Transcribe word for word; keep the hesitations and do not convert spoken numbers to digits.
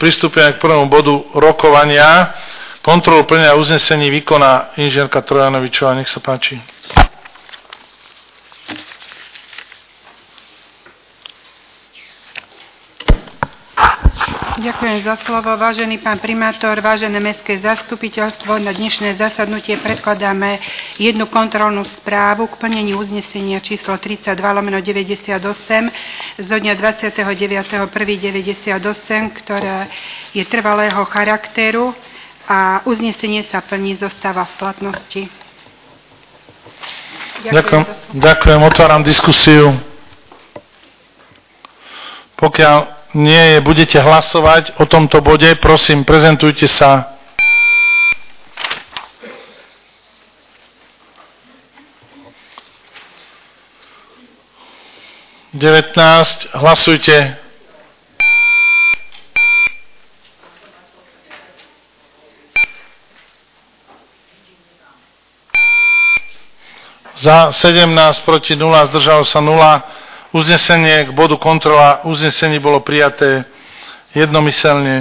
pristúpime k prvému bodu rokovania. Kontrolu plnenia uznesení výkona inžinierka Trojanovičová. Nech sa páči. Ďakujem za slovo. Vážený pán primátor, vážené mestské zastupiteľstvo, na dnešné zasadnutie predkladáme jednu kontrolnú správu k plneniu uznesenia číslo tridsaťdva lomeno deväťdesiatosem zo dňa dvadsiateho deviateho prvého deväťdesiatosem, ktoré je trvalého charakteru a uznesenie sa plní, zostáva v platnosti. Ďakujem. Ďakujem, ďakujem. Otváram diskusiu. Pokiaľ nie je, budete hlasovať o tomto bode, prosím, prezentujte sa. devätnásť, hlasujte. Za sedemnásť, proti nula, zdržalo sa nula. Uznesenie k bodu kontrola uznesení bolo prijaté jednomyselne.